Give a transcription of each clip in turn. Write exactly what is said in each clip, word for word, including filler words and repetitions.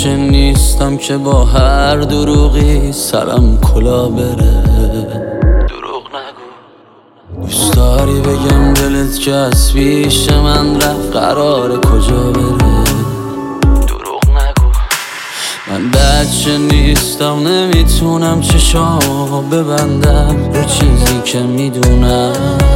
بچه نیستم که با هر دروغی سرم کلا بره. دروغ نگو. دوست داری بگم دلت که از پیش من رفت قراره کجا بره. دروغ نگو. من بچه نیستم نمیتونم چشامو ببندم رو چیزی که میدونم.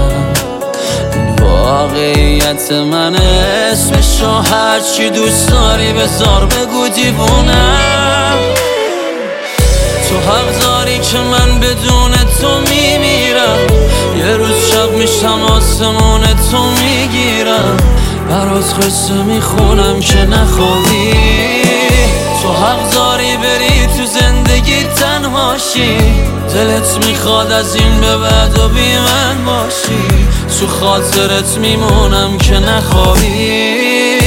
واقعیت من اسمشو هرچی دوست داری بذار بگو دیوونم. تو حق داری که من بدون تو میمیرم. یه روز شب میشم آسمون تو میگیرم. برات قصه میخونم که نخوابی. تو حق داری بری تو زندگی تنهاشی. دلت میخواد از این به بعد و بی من باشی. تو خاطرت میمونم که نخوابی.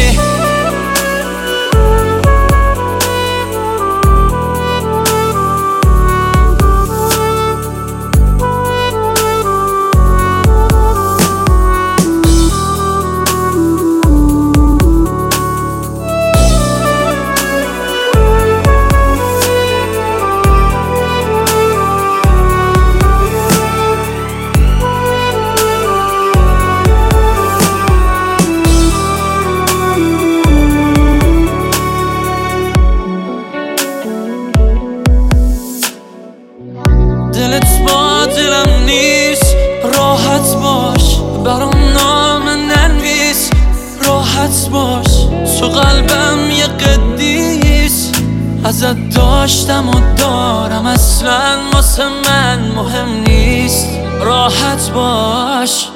دلت با دلم نیست راحت باش. برام نام ننویس راحت باش. تو قلبم یه قدیس ازت داشتم و دارم. اصلا واسه من مهم نیست راحت باش.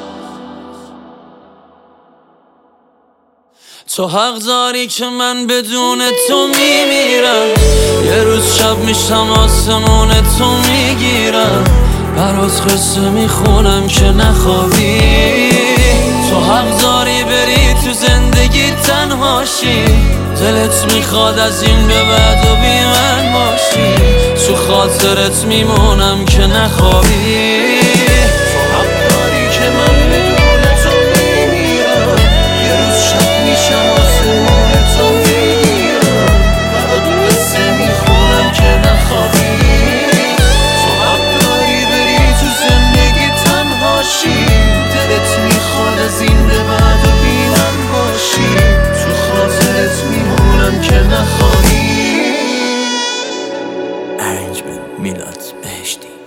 تو حق داری که من بدون تو میمیرم. یه روز شب میشم آسمون تو میگیرم. برات قصه میخونم که نخوابی. تو حق داری بری تو زندگی تنهاشی. دلت میخواد از این به بعد و بی من باشی. تو خاطرت میمونم که نخوابی. Arrangement میلاد بهشتی.